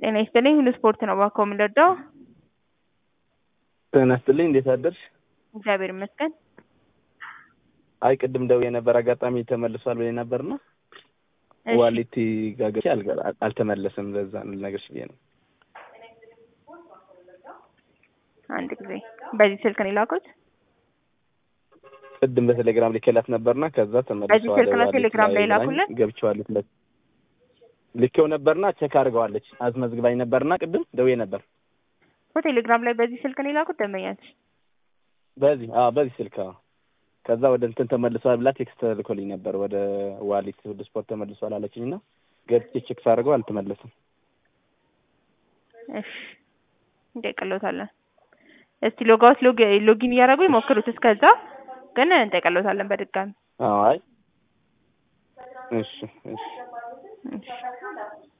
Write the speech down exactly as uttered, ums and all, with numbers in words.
ጤና ይስጥልኝ ሁሉ ስፖርት ነው ባኮ የምንረዳው። ጤና ይስጥልኝ እንዴት አደርሽ? እግዚአብሔር ይመስገን። አይ ቅድም ደውዬ ነበር አጋጣሚ ተመልሷል ብለኝ ነበርና ዋሊቲ ጋገች አልተመለሰም ለዛ ነው ልነግርሽ ብዬ ነው። አንድ ጊዜ በዚህ ስልክ ነው ላኩት። ቅድም በቴሌግራም ልኬላት ነበርና ከዛ ተመልሷል። በዚህ ስልክ ነው ቴሌግራም ላይ ላኩልን ገብቻለሁ ለት ልኬው ነበርና ቼክ አድርገዋለች አዝመዝግባኝ ነበርና ቅድም ደውዬ ነበር። በቴሌግራም ላይ በዚህ ስልክ ነው ላኩት ደመኛች በዚህ አዎ በዚህ ስልክ አዎ ከዛ ወደ እንትን ተመልሷል ብላ ቴክስት ልኮልኝ ነበር ወደ ዋሊት ሁሉ ስፖርት ተመልሷል አለችኝና ገብቼ ቼክ ሳደርገው አልተመለሰም። እሺ እንጠቀለውታለን። እስቲ ሎጋውት ሎግ ሎጊን ያደርጉ ይሞክሩት እስከዛ ግን እንጠቀለውታለን በድጋሚ። አይ እሺ እሺ እሺ